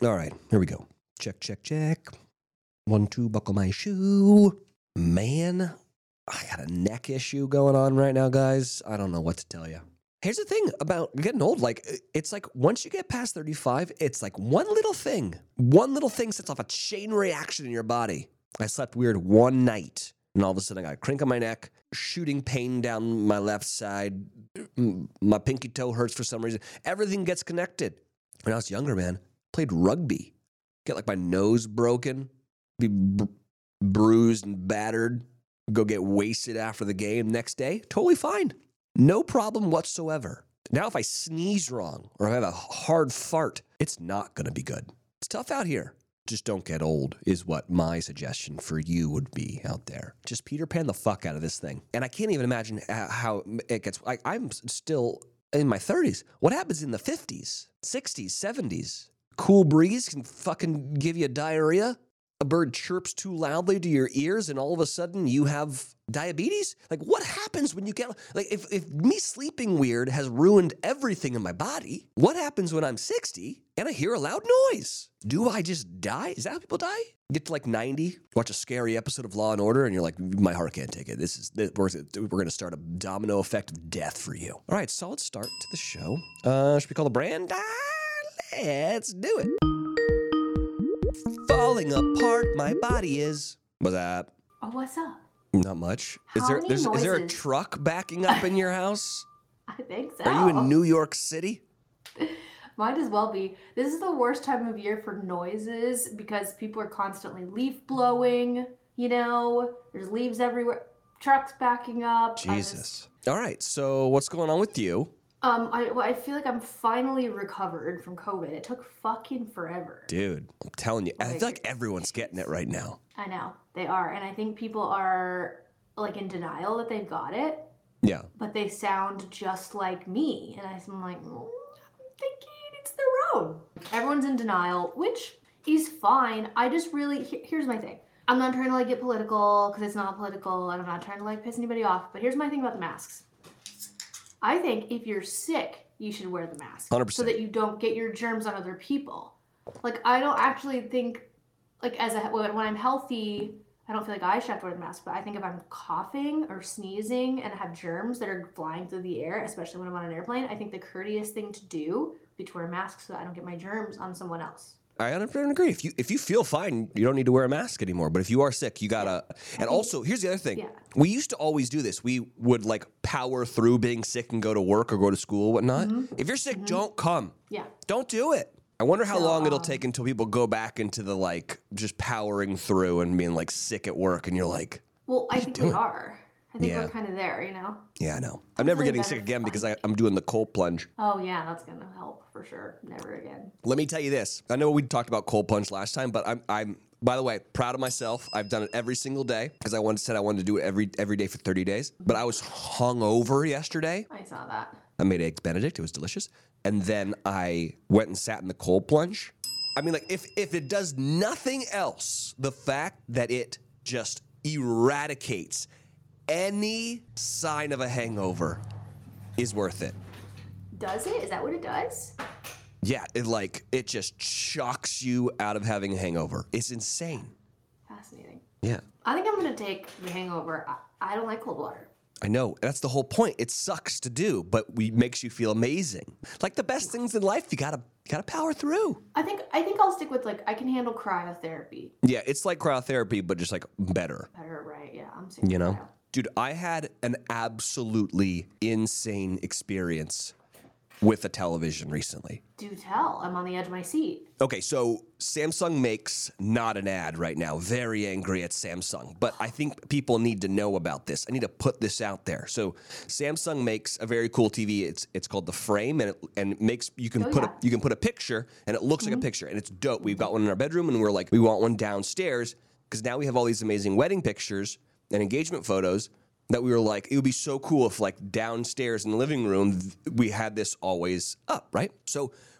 All right, here we go. Check, check, check. 1, 2, buckle my shoe. Man, I got a neck issue going on right now, guys. I don't know what to tell you. Here's the thing about getting old. Like, it's like once you get past 35, it's like one little thing sets off a chain reaction in your body. I slept weird one night, and all of a sudden I got a crink on my neck, shooting pain down my left side. My pinky toe hurts for some reason. Everything gets connected. When I was younger, man, played rugby. Get like my nose broken, be bruised and battered, go get wasted after the game. Next day, totally fine. No problem whatsoever. Now if I sneeze wrong or I have a hard fart, it's not going to be good. It's tough out here. Just don't get old is what my suggestion for you would be out there. Just Peter Pan the fuck out of this thing. And I can't even imagine how it gets. I'm still in my 30s. What happens in the 50s, 60s, 70s? Cool breeze can fucking give you diarrhea. A bird chirps too loudly to your ears and all of a sudden you have diabetes? Like, what happens when you get, like, if me sleeping weird has ruined everything in my body, what happens when I'm 60 and I hear a loud noise? Do I just die? Is that how people die? Get to like 90, watch a scary episode of Law and Order, and you're like, my heart can't take it. We're going to start a domino effect of death for you. All right, solid start to the show. Should we call the brand? Let's do it. Falling apart, my body is. What's up? Oh, what's up? Not much. Is there a truck backing up in your house? I think so. Are you in New York City? Might as well be. This is the worst time of year for noises because people are constantly leaf blowing, you know? There's leaves everywhere. Trucks backing up. Jesus. All right, so what's going on with you? I feel like I'm finally recovered from COVID. It took fucking forever. Dude, I'm telling you, I feel like everyone's getting it right now. I know, they are. And I think people are, like, in denial that they've got it. Yeah. But they sound just like me. And I'm like, I'm thinking it's their own. Everyone's in denial, which is fine. I just really, here's my thing. I'm not trying to, like, get political, because it's not political, and I'm not trying to, like, piss anybody off. But here's my thing about the masks. I think if you're sick, you should wear the mask. 100%. So that you don't get your germs on other people. Like, I don't actually think, like, when I'm healthy, I don't feel like I should have to wear the mask. But I think if I'm coughing or sneezing and have germs that are flying through the air, especially when I'm on an airplane, I think the courteous thing to do would be to wear a mask so that I don't get my germs on someone else. I 100% agree. If you feel fine, you don't need to wear a mask anymore. But if you are sick, you gotta. And also, here's the other thing. Yeah. We used to always do this. We would like power through being sick and go to work or go to school, or whatnot. Mm-hmm. If you're sick, don't come. Yeah. Don't do it. I wonder how long it'll take until people go back into the like just powering through and being like sick at work, and you're like, well, I think we are. I think we're kind of there, you know? Yeah, I know. I'm never getting sick again because I'm doing the cold plunge. Oh, yeah, that's going to help for sure. Never again. Let me tell you this. I know we talked about cold plunge last time, but I'm by the way, proud of myself. I've done it every single day because I said I wanted to do it every day for 30 days. But I was hungover yesterday. I saw that. I made Eggs Benedict. It was delicious. And then I went and sat in the cold plunge. I mean, like, if it does nothing else, the fact that it just eradicates any sign of a hangover is worth it. Does it? Is that what it does? Yeah, it just shocks you out of having a hangover. It's insane. Fascinating. Yeah. I think I'm going to take the hangover. I don't like cold water. I know. That's the whole point. It sucks to do, but it makes you feel amazing. Like the best things in life, you gotta power through. I think I'll stick with, like, I can handle cryotherapy. Yeah, it's like cryotherapy, but just like better. Better, right? Yeah, I'm saying. You know? Dude, I had an absolutely insane experience with a television recently. Do tell. I'm on the edge of my seat. Okay, so Samsung makes not an ad right now. Very angry at Samsung. But I think people need to know about this. I need to put this out there. So Samsung makes a very cool TV. It's called the Frame, and it makes you can put a picture, and it looks like a picture, and it's dope. We've got one in our bedroom, and we're like, we want one downstairs because now we have all these amazing wedding pictures and engagement photos that we were like, it would be so cool if like downstairs in the living room, we had this always up, right? So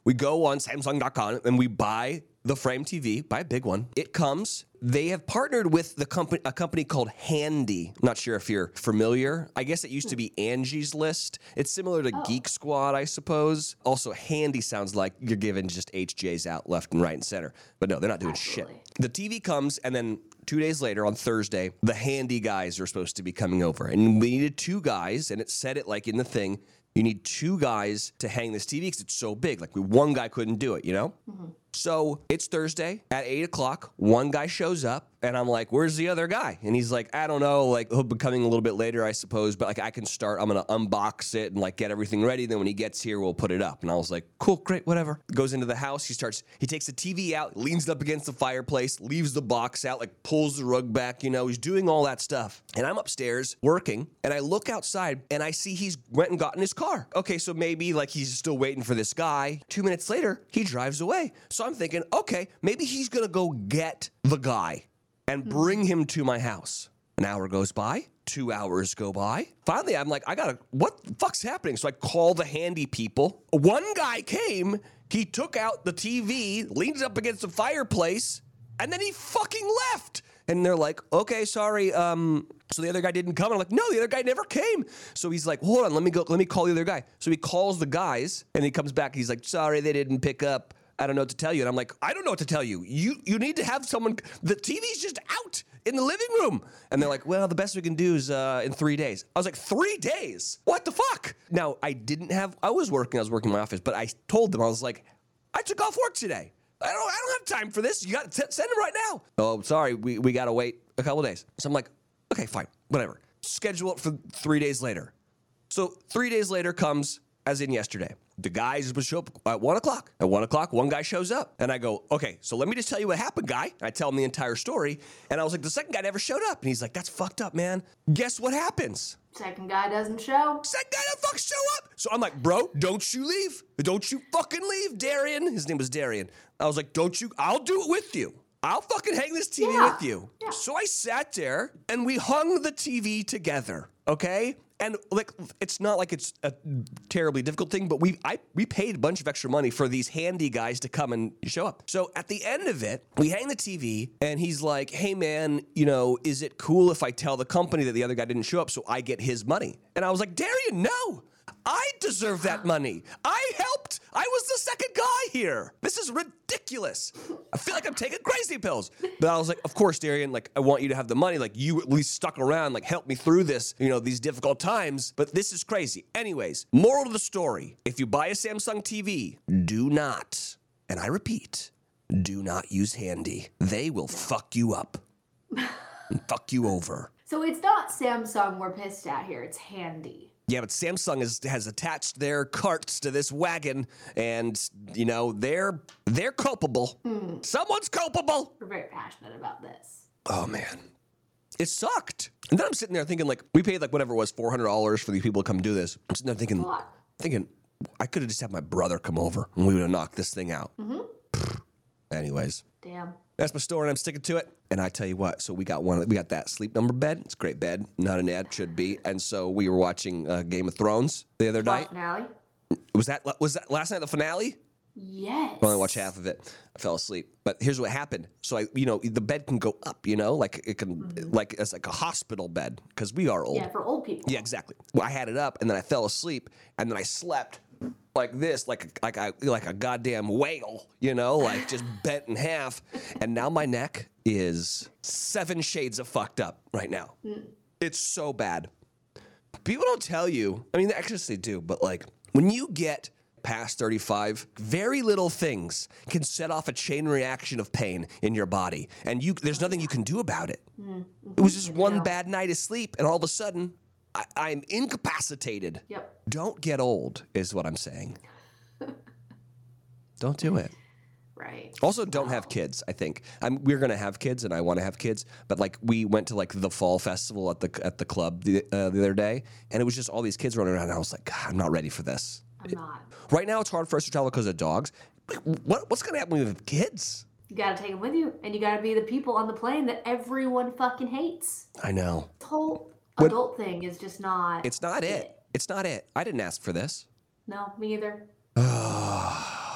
We go on Samsung.com and we buy the Frame TV, buy a big one. It comes. They have partnered with a company called Handy. I'm not sure if you're familiar. I guess it used to be Angie's List. It's similar to Geek Squad, I suppose. Also, Handy sounds like you're giving just HJs out left and right and center. But no, they're not doing shit. The TV comes, and then 2 days later, on Thursday, the Handy guys are supposed to be coming over. And we needed 2 guys, and it said it like in the thing. You need 2 guys to hang this TV because it's so big. Like, one guy couldn't do it, you know? Mm-hmm. So it's Thursday at 8 o'clock. One guy shows up, and I'm like, where's the other guy? And he's like, I don't know. Like, he'll be coming a little bit later, I suppose. But, like, I can start. I'm going to unbox it and, like, get everything ready. Then when he gets here, we'll put it up. And I was like, cool, great, whatever. Goes into the house. He takes the TV out, leans it up against the fireplace, leaves the box out, like, pulls the rug back. You know, he's doing all that stuff. And I'm upstairs working, and I look outside, and I see he's went and got in his car. Okay, so maybe, like, he's still waiting for this guy. 2 minutes later, he drives away. So I'm thinking, okay, maybe he's going to go get the guy and bring him to my house. An hour goes by. 2 hours go by. Finally, I'm like, what the fuck's happening? So I call the Handy people. One guy came. He took out the TV, leaned it up against the fireplace, and then he fucking left. And they're like, okay, sorry. So the other guy didn't come. And I'm like, no, the other guy never came. So he's like, hold on, let me call the other guy. So he calls the guys, and he comes back. He's like, sorry, they didn't pick up. I don't know what to tell you. And I'm like, I don't know what to tell you. You need to have someone. The TV's just out in the living room. And they're like, well, the best we can do is in 3 days. I was like, 3 days? What the fuck? Now, I was working in my office, but I told them, I was like, I took off work today. I don't have time for this. You got to send him right now. Oh, sorry. We got to wait a couple days. So I'm like, okay, fine, whatever. Schedule it for 3 days later. So 3 days later comes, as in yesterday. The guys would show up at 1 o'clock. At 1 o'clock, one guy shows up. And I go, okay, so let me just tell you what happened, guy. And I tell him the entire story. And I was like, the second guy never showed up. And he's like, that's fucked up, man. Guess what happens? Second guy doesn't show. Second guy doesn't fucking show up. So I'm like, bro, don't you leave. Don't you fucking leave, Darian. His name was Darian. I was like, I'll do it with you. I'll fucking hang this TV with you. Yeah. So I sat there and we hung the TV together, okay? And like, it's not like it's a terribly difficult thing, but we paid a bunch of extra money for these Handy guys to come and show up. So at the end of it, we hang the TV, and he's like, hey man, you know, is it cool if I tell the company that the other guy didn't show up so I get his money? And I was like, Darian, no. I deserve that money. I helped. I was the second guy here. This is ridiculous. I feel like I'm taking crazy pills. But I was like, of course, Darian, like, I want you to have the money. Like, you at least stuck around, like, help me through this, you know, these difficult times. But this is crazy. Anyways, moral of the story, if you buy a Samsung TV, do not, and I repeat, do not use Handy. They will fuck you up and fuck you over. So it's not Samsung we're pissed at here. It's Handy. Yeah, but Samsung has attached their carts to this wagon, and, you know, they're culpable. Someone's culpable. We're very passionate about this. Oh, man. It sucked. And then I'm sitting there thinking, like, we paid, like, whatever it was, $400 for these people to come do this. I'm sitting there thinking, I could have just had my brother come over, and we would have knocked this thing out. Anyways. Damn. That's my story, and I'm sticking to it. And I tell you what, so we got that Sleep Number bed. It's a great bed, not an ad, should be. And so we were watching Game of Thrones the other night. Finale? Was that last night the finale? Yes. I only watched half of it. I fell asleep. But here's what happened. So the bed can go up, you know, like it can, like it's like a hospital bed because we are old. Yeah, for old people. Yeah, exactly. Well, I had it up and then I fell asleep and then I slept like this, like a goddamn whale, you know, like just bent in half. And now my neck is 7 shades of fucked up right now. It's so bad. People don't tell you. I mean, actually they do, but like when you get past 35, very little things can set off a chain reaction of pain in your body, and there's nothing you can do about it. It was just one bad night of sleep, and all of a sudden, I'm incapacitated. Yep. Don't get old, is what I'm saying. Don't do it. Right. Also, don't have kids, I think. We're going to have kids, and I want to have kids, but like we went to like the fall festival at the club the other day, and it was just all these kids running around, and I was like, God, I'm not ready for this. I'm not. Right now, it's hard for us to travel because of dogs. What's going to happen when we have kids? You got to take them with you, and you got to be the people on the plane that everyone fucking hates. I know. The whole adult thing is just not. It's not it. It's not it. I didn't ask for this. No, me either. Oh, yeah.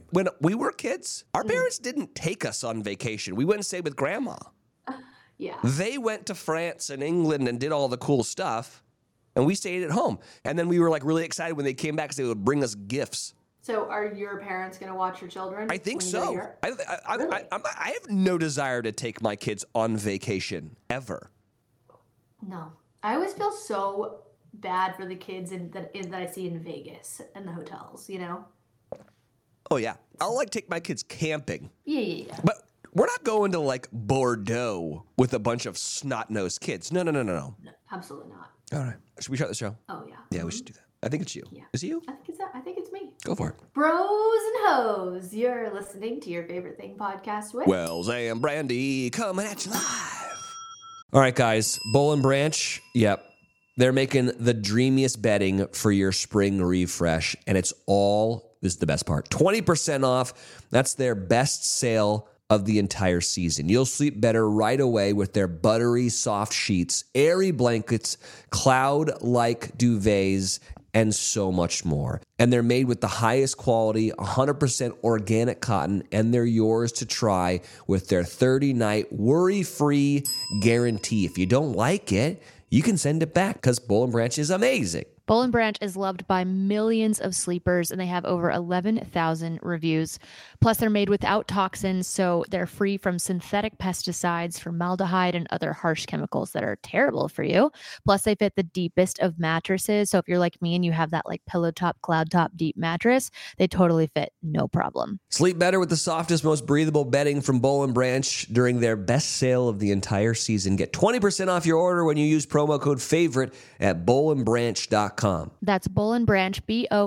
when we were kids, our parents didn't take us on vacation. We went and stayed with grandma. Yeah. They went to France and England and did all the cool stuff, and we stayed at home. And then we were like really excited when they came back because they would bring us gifts. So are your parents going to watch your children? I think when you go to so. Europe? Really? I have no desire to take my kids on vacation ever. No. I always feel so bad for the kids that I see in Vegas and the hotels, you know? Oh, yeah. I'll like take my kids camping. Yeah. But we're not going to like Bordeaux with a bunch of snot-nosed kids. No. No, absolutely not. All right. Should we start the show? Oh, yeah. Yeah, we should do that. I think it's you. Yeah. Is it you? I think it's me. Go for it. Bros and hoes, you're listening to your favorite thing podcast with Wells and Brandy coming at you live. All right, guys. Boll and Branch. Yep. They're making the dreamiest bedding for your spring refresh. And it's all, this is the best part, 20% off. That's their best sale of the entire season. You'll sleep better right away with their buttery soft sheets, airy blankets, cloud-like duvets, and so much more. And they're made with the highest quality, 100% organic cotton, and they're yours to try with their 30-night worry-free guarantee. If you don't like it, you can send it back because Boll and Branch is amazing. Boll and Branch is loved by millions of sleepers, and they have over 11,000 reviews. Plus, they're made without toxins, so they're free from synthetic pesticides, formaldehyde, and other harsh chemicals that are terrible for you. Plus, they fit the deepest of mattresses. So if you're like me and you have that like pillow top, cloud top, deep mattress, they totally fit, no problem. Sleep better with the softest, most breathable bedding from Boll and Branch during their best sale of the entire season. Get 20% off your order when you use promo code FAVORITE at bollandbranch.com. That's Boll and Branch,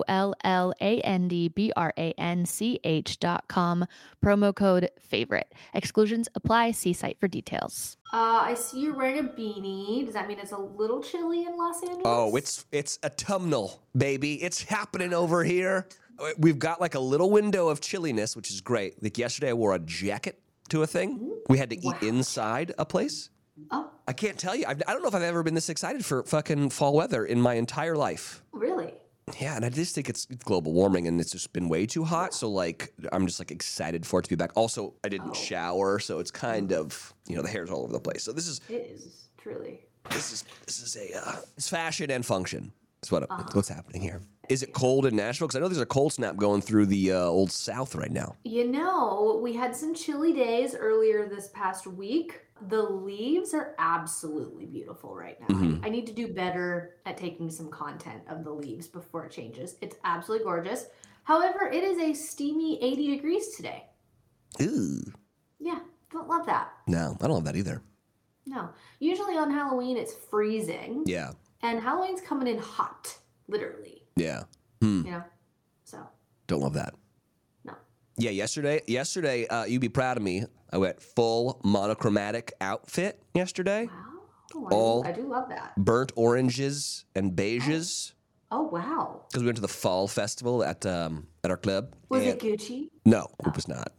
BOLLANDBRANCH.com. Promo code FAVORITE. Exclusions apply. See site for details. I see you're wearing a beanie. Does that mean it's a little chilly in Los Angeles? Oh, it's autumnal, baby. It's happening over here. We've got like a little window of chilliness, which is great. Like yesterday, I wore a jacket to a thing. We had to eat inside a place. Oh, I can't tell you. I don't know if I've ever been this excited for fucking fall weather in my entire life. really? Yeah, and I just think it's global warming, and it's just been way too hot. So like, I'm just like excited for it to be back. Also, I didn't shower, so it's kind of the hair's all over the place. So It is truly. this is it's fashion and function. That's what's happening here. Is it cold in Nashville? Because I know there's a cold snap going through the old South right now. We had some chilly days earlier this past week. The leaves are absolutely beautiful right now. I need to do better at taking some content of the leaves before it changes. It's absolutely gorgeous. However, it is a steamy 80 degrees today. Ooh. Yeah, don't love that. No, I don't love that either. No. Usually on Halloween, it's freezing. Yeah. And Halloween's coming in hot, literally. Yeah. So. Don't love that. No. Yeah, yesterday, you'd be proud of me. I went full monochromatic outfit yesterday. Wow. I do love that. Burnt oranges and beiges. Oh, wow. Because we went to the fall festival at our club. Was it Gucci? No, it was not.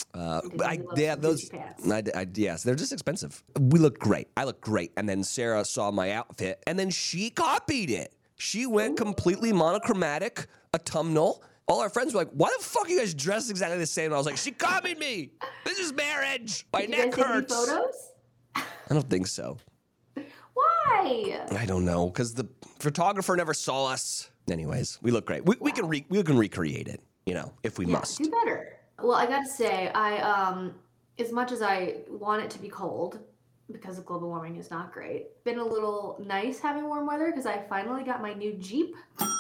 Yes, they're just expensive. We looked great. I looked great. And then Sarah saw my outfit, and then she copied it. She went completely monochromatic, autumnal. All our friends were like, why the fuck are you guys dressed exactly the same? And I was like, she copied me. This is marriage. My neck hurts. Did you guys take any photos? I don't think so. Why? I don't know, because the photographer never saw us. Anyways, we look great. We can recreate it, if we must. Do better. Well, I gotta say, I as much as I want it to be cold, because of global warming is not great, been a little nice having warm weather because I finally got my new Jeep.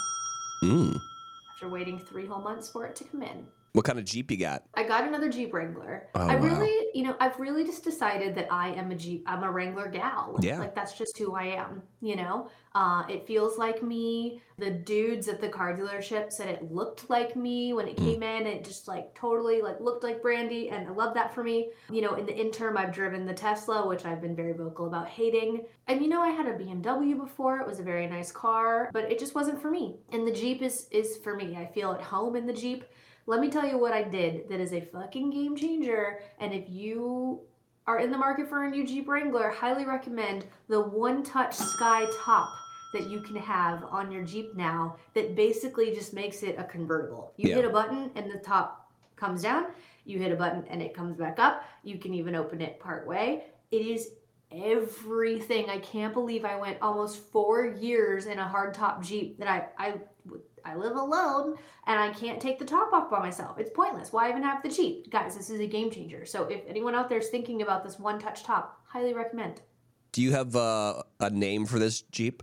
After waiting 3 whole months for it to come in. What kind of Jeep you got? I got another Jeep Wrangler. Oh, I've really just decided that I'm a Wrangler gal. Yeah. Like that's just who I am, It feels like me. The dudes at the car dealership said it looked like me when it came in. It just like totally like looked like Brandy, and I love that for me. In the interim, I've driven the Tesla, which I've been very vocal about hating. And I had a BMW before. It was a very nice car, but it just wasn't for me. And the Jeep is for me. I feel at home in the Jeep. Let me tell you what I did that is a fucking game changer. And if you are in the market for a new Jeep Wrangler, highly recommend the One Touch Sky Top that you can have on your Jeep now that basically just makes it a convertible. You hit a button and the top Comes down, you hit a button and it comes back up. You can even open it part way. It is everything. I can't believe I went almost 4 years in a hardtop Jeep that I live alone and I can't take the top off by myself. It's pointless. Why even have the Jeep? Guys, this is a game changer. So if anyone out there is thinking about this one-touch top, highly recommend. Do you have a name for this Jeep?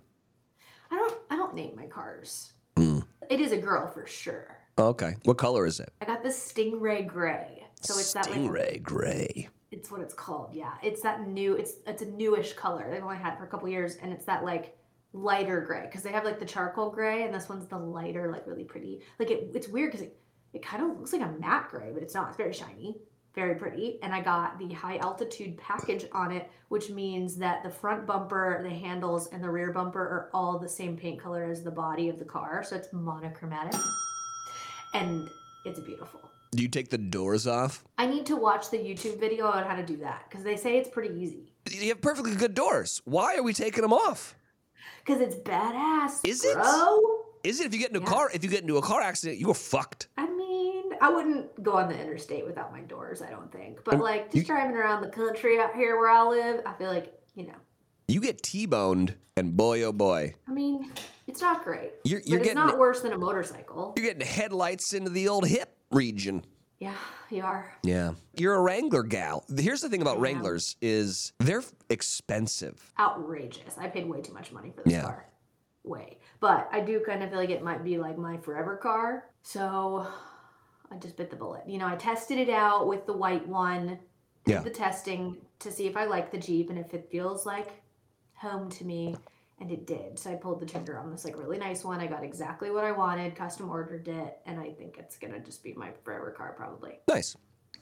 I don't name my cars. Mm. It is a girl for sure. Okay. What color is it? I got the Stingray Gray. So it's that Stingray Gray. It's what it's called. Yeah. It's that new, it's a newish color. They've only had it for a couple years and it's that like lighter gray because they have like the charcoal gray and this one's the lighter, like really pretty. Like it's weird because it kind of looks like a matte gray, but it's not. It's very shiny, very pretty. And I got the high altitude package on it, which means that the front bumper, the handles, and the rear bumper are all the same paint color as the body of the car. So it's monochromatic and it's beautiful. Do you take the doors off? I need to watch the YouTube video on how to do that because they say it's pretty easy. You have perfectly good doors. Why are we taking them off? Because it's badass. Is it? Bro. Is it? If you get into a car accident, you are fucked. I mean, I wouldn't go on the interstate without my doors, I don't think. But like just driving around the country out here where I live, I feel like, You get T-boned, and boy, oh boy. I mean, it's not great. You're but it's getting not worse than a motorcycle. You're getting headlights into the old hip region. Yeah, you are. Yeah. You're a Wrangler gal. Here's the thing about Wranglers is they're expensive. Outrageous. I paid way too much money for this car. Way. But I do kind of feel like it might be like my forever car. So I just bit the bullet. I tested it out with the white one. Did the testing to see if I like the Jeep and if it feels like home to me. And it did. So I pulled the trigger on this like really nice one. I got exactly what I wanted, custom ordered it, and I think it's gonna just be my forever car probably. Nice.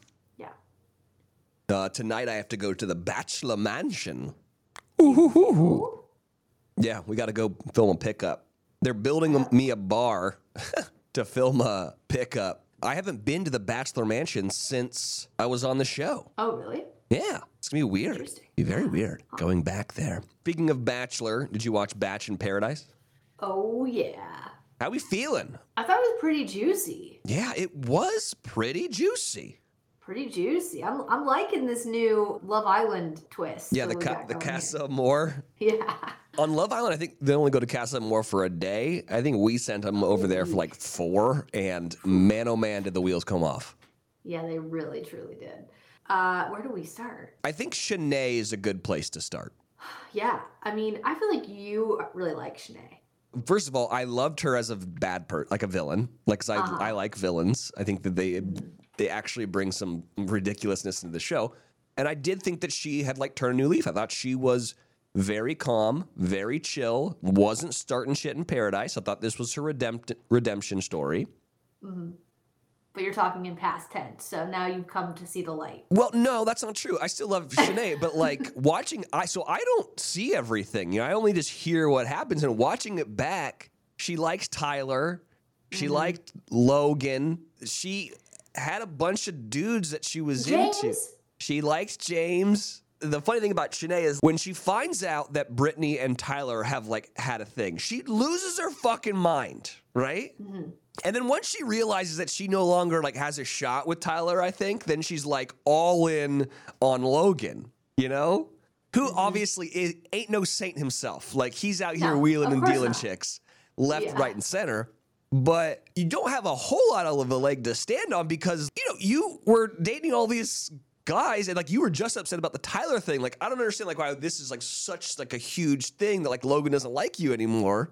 Yeah. Tonight I have to go to the Bachelor Mansion. Ooh. Yeah, we got to go film a pickup. They're building me a bar to film a pickup. I haven't been to the Bachelor Mansion since I was on the show. Oh, really? Yeah, it's gonna be weird. Interesting. Be very weird going back there. Speaking of Bachelor, did you watch Batch in Paradise? Oh yeah. How we feeling? I thought it was pretty juicy. Yeah, it was pretty juicy. Pretty juicy. I'm liking this new Love Island twist. Yeah, the Casa Amor. Yeah. On Love Island, I think they only go to Casa Amor for a day. I think we sent them over there for like 4, and man, oh man, did the wheels come off. Yeah, they really, truly did. Where do we start? I think Shanae is a good place to start. Yeah, I mean, I feel like you really like Shanae. First of all, I loved her as a like a villain. Like, 'cause I like villains. I think that they actually bring some ridiculousness into the show. And I did think that she had like turned a new leaf. I thought she was very calm, very chill, wasn't starting shit in paradise. I thought this was her redemption story. Mm-hmm. But you're talking in past tense, so now you've come to see the light. Well, no, that's not true. I still love Shanae, but like I don't see everything. I only just hear what happens, and watching it back, she likes Tyler, she liked Logan, she had a bunch of dudes that she was into. She liked James. The funny thing about Shanae is when she finds out that Brittany and Tyler have like had a thing, she loses her fucking mind, right? Mm-hmm. And then once she realizes that she no longer like has a shot with Tyler, I think, then she's like all in on Logan, who obviously ain't no saint himself. Like he's out here wheeling and dealing chicks left, right, and center. But you don't have a whole lot of a leg to stand on because, you were dating all these guys and like you were just upset about the Tyler thing. Like, I don't understand like why this is like such like a huge thing that like Logan doesn't like you anymore.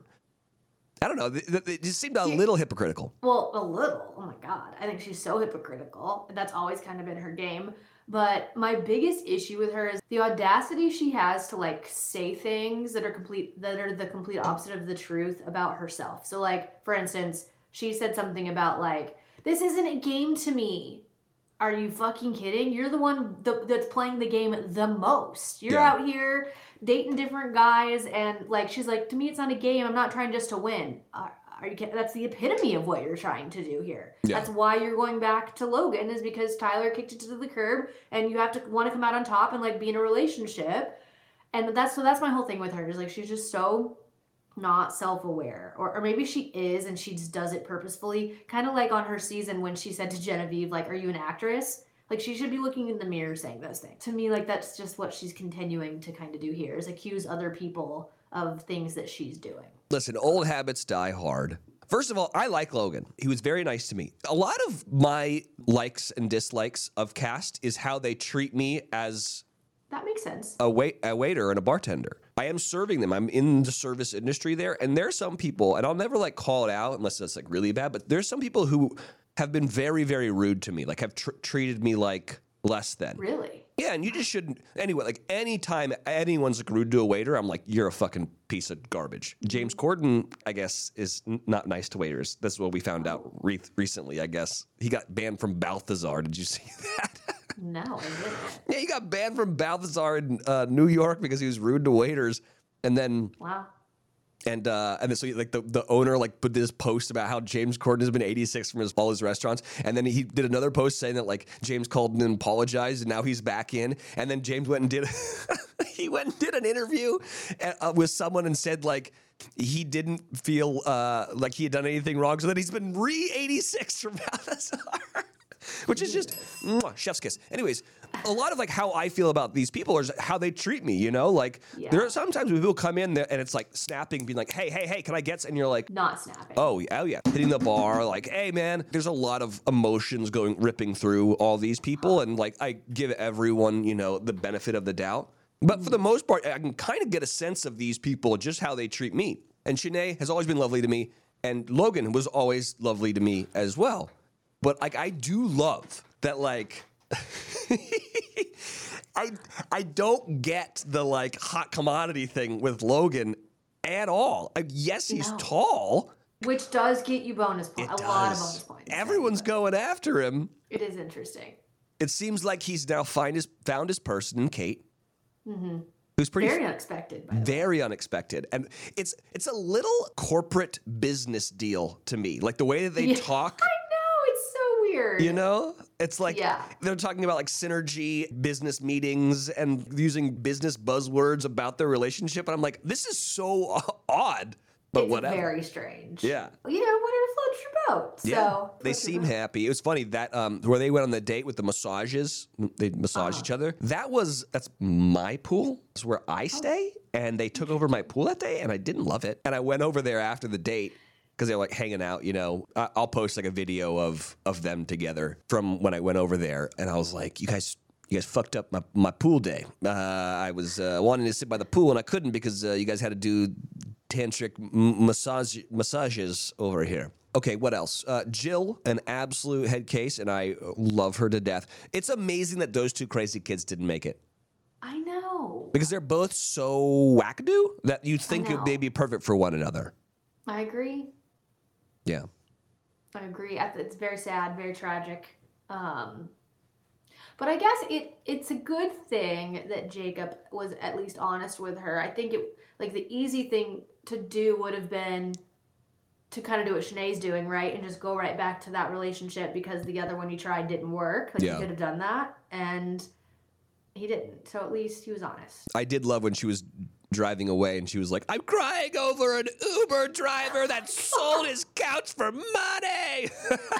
I don't know. It just seemed a little hypocritical. Well, a little. Oh my God. I think she's so hypocritical. That's always kind of been her game. But my biggest issue with her is the audacity she has to like say things that are the complete opposite of the truth about herself. So like, for instance, she said something about like, this isn't a game to me. Are you fucking kidding? You're the one that's playing the game the most. You're out here dating different guys and like, she's like, to me, it's not a game. I'm not trying just to win. Are you kidding? That's the epitome of what you're trying to do here. Yeah. That's why you're going back to Logan is because Tyler kicked it to the curb and you have to want to come out on top and like be in a relationship. And that's my whole thing with her is like, she's just so not self-aware, or maybe she is and she just does it purposefully, kind of like on her season when she said to Genevieve, like, are you an actress? Like, she should be looking in the mirror saying those things. To me, like, that's just what she's continuing to kind of do here, is accuse other people of things that she's doing. Listen, old habits die hard. First of all, I like Logan. He was very nice to me. A lot of my likes and dislikes of Cast is how they treat me as That makes sense. a waiter and a bartender. I am serving them. I'm in the service industry there. And there are some people, and I'll never like call it out unless it's like really bad, but there's some people who have been very, very rude to me, like have treated me like less than. Really? Yeah, and you just shouldn't. Anyway, like anytime anyone's like rude to a waiter, I'm like, you're a fucking piece of garbage. James Corden, I guess, is not nice to waiters. That's what we found out recently, I guess. He got banned from Balthazar. Did you see that? No, I didn't. Yeah, he got banned from Balthazar in New York because he was rude to waiters. And then Wow. And then so like the owner like put this post about how James Corden has been 86 from all his restaurants, and then he did another post saying that like James called and apologized, and now he's back in. And then James went and did he went and did an interview with someone and said like he didn't feel like he had done anything wrong, so that he's been 86 from Balthazar. Which is just chef's kiss. Anyways, a lot of like how I feel about these people is how they treat me, you know? Like there are sometimes when people come in there and it's like snapping, being like, hey, can I get? And you're like, Not snapping. oh yeah, hitting the bar, like, hey man, there's a lot of emotions ripping through all these people, and like I give everyone, you know, the benefit of the doubt. But for the most part, I can kind of get a sense of these people, just how they treat me. And Shanae has always been lovely to me, and Logan was always lovely to me as well. But like I do love that like I don't get the like hot commodity thing with Logan at all. Yes, he's tall. Which does get you bonus points. A lot of bonus points. Everyone's going after him. It is interesting. It seems like he's now found his person in Kate. Mm-hmm. Who's pretty very unexpected, by the way. Very unexpected. And it's a little corporate business deal to me. Like the way that they talk. It's so weird. You know, it's like they're talking about like synergy, business meetings, and using business buzzwords about their relationship. And I'm like, this is so odd, but it's whatever. Very strange. Yeah. You know, whatever floats your boat. Yeah. So They seem happy. It was funny that where they went on the date with the massages, they massaged each other. That's my pool. It's where I stay. And they took over my pool that day, and I didn't love it. And I went over there after the date, because they're like hanging out, you know. I'll post like a video of them together from when I went over there, and I was like, you guys fucked up my pool day. I was wanting to sit by the pool, and I couldn't because you guys had to do tantric massages over here. Okay, what else? Jill, an absolute head case, and I love her to death. It's amazing that those two crazy kids didn't make it. I know. Because they're both so wackadoo that you'd think they'd be perfect for one another. I agree. Yeah. I agree. It's very sad, very tragic. But I guess it's a good thing that Jacob was at least honest with her. I think the easy thing to do would have been to kind of do what Shanae's doing, right? And just go right back to that relationship because the other one you tried didn't work. He could have done that, and he didn't. So at least he was honest. I did love when she was driving away and she was like, I'm crying over an Uber driver that sold his couch for money.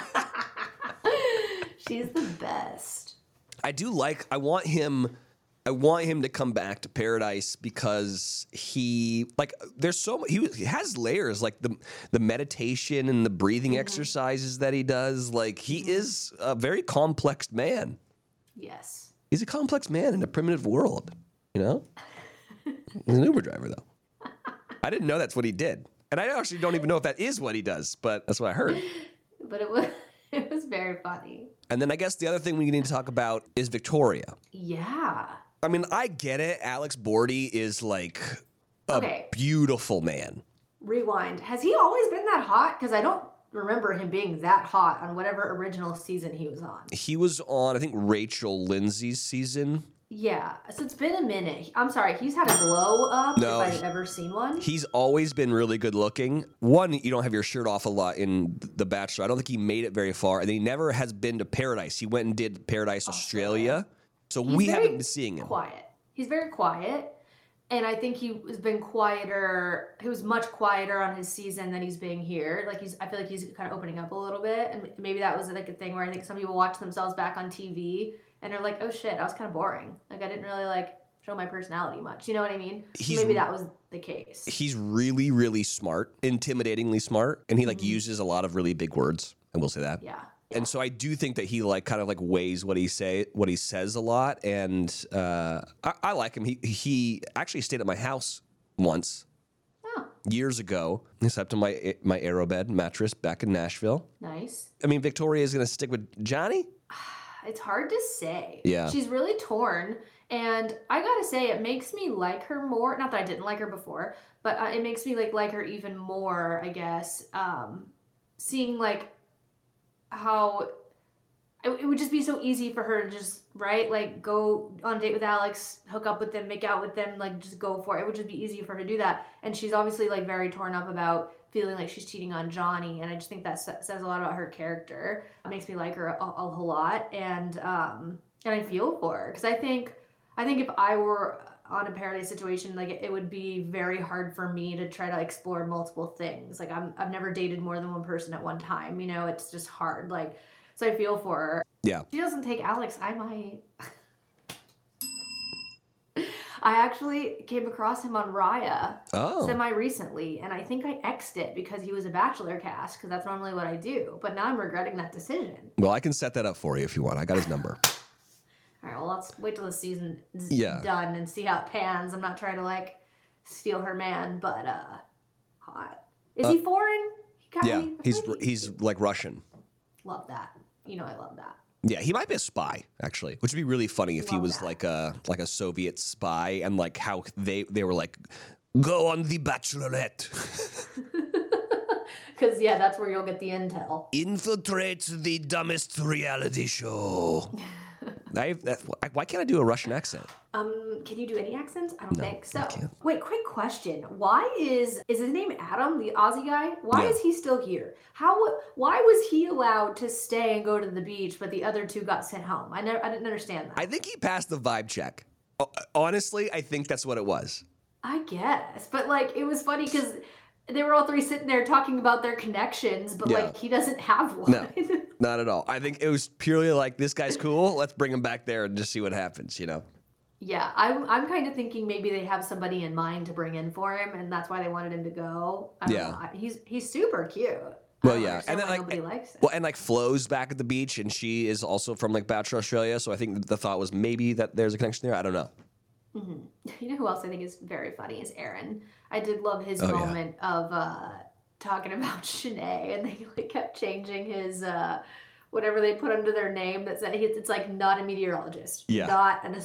She's the best. I want him to come back to Paradise because he has layers, like the meditation and the breathing exercises that he does. Like he is a very complex man. Yes. He's a complex man in a primitive world, you know? He's an Uber driver, though. I didn't know that's what he did. And I actually don't even know if that is what he does, but that's what I heard. But it was very funny. And then I guess the other thing we need to talk about is Victoria. Yeah. I mean, I get it. Alex Bordy is like a beautiful man. Rewind. Has he always been that hot? Because I don't remember him being that hot on whatever original season he was on. He was on, I think, Rachel Lindsay's season. Yeah, so it's been a minute. I'm sorry, he's had a glow up if I've ever seen one. He's always been really good looking. One, you don't have your shirt off a lot in The Bachelor. I don't think he made it very far. And he never has been to Paradise. He went and did Paradise Australia. So we haven't been seeing him. Quiet. He's very quiet. And I think he has been quieter. He was much quieter on his season than he's being here. Like I feel like he's kind of opening up a little bit. And maybe that was like a thing where I think some people watch themselves back on TV and they're like, oh shit, I was kind of boring. Like I didn't really like show my personality much. You know what I mean? So maybe that was the case. He's really, really smart, intimidatingly smart. And he like uses a lot of really big words. I will say that. Yeah. And so I do think that he like kind of like weighs what he says a lot, and I like him. He actually stayed at my house once years ago. He slept on my Aerobed mattress back in Nashville. Nice. I mean, Victoria is going to stick with Johnny? It's hard to say. Yeah. She's really torn, and I gotta say, it makes me like her more. Not that I didn't like her before, but it makes me like her even more, I guess. Seeing like how it would just be so easy for her to just, right, like go on a date with Alex, hook up with them, make out with them, like just go for it. It would just be easy for her to do that. And she's obviously like very torn up about feeling like she's cheating on Johnny, and I just think that says a lot about her character. It makes me like her a whole lot, and I feel for her because I think if I were on a Paradise situation, like it would be very hard for me to try to explore multiple things. Like I've never dated more than one person at one time. You know, it's just hard. Like, so I feel for her. Yeah. She doesn't take Alex. I might. I actually came across him on Raya semi-recently, and I think I X'd it because he was a Bachelor cast, because that's normally what I do. But now I'm regretting that decision. Well, I can set that up for you if you want. I got his number. All right, well, let's wait till the season is Yeah. done and see how it pans. I'm not trying to, like, steal her man, but, hot. Is he foreign? Yeah, he's like Russian. Love that. You know I love that. Yeah, he might be a spy, actually, which would be really funny if he was like a Soviet spy, and like how they were like, go on the Bachelorette. Because, yeah, that's where you'll get the intel. Infiltrate the dumbest reality show. Why can't I do a Russian accent? Can you do any accents? I don't think so. I can't. Wait, quick question. Why is his name Adam, the Aussie guy? Why is he still here? Why was he allowed to stay and go to the beach, but the other two got sent home? I didn't understand that. I think he passed the vibe check. Honestly, I think that's what it was. I guess. But, like, it was funny because they were all three sitting there talking about their connections, but, like, he doesn't have one. No, not at all. I think it was purely like, this guy's cool. Let's bring him back there and just see what happens, you know? Yeah, I'm kind of thinking maybe they have somebody in mind to bring in for him, and that's why they wanted him to go. I don't know. He's super cute. Well, yeah, and then nobody likes him. Well, and like Flo's back at the beach, and she is also from like Bachelor Australia. So I think the thought was maybe that there's a connection there. I don't know. Mm-hmm. You know who else I think is very funny is Aaron. I did love his moment of talking about Shanae, and they like kept changing his whatever they put under their name that said it's like not a meteorologist, not an.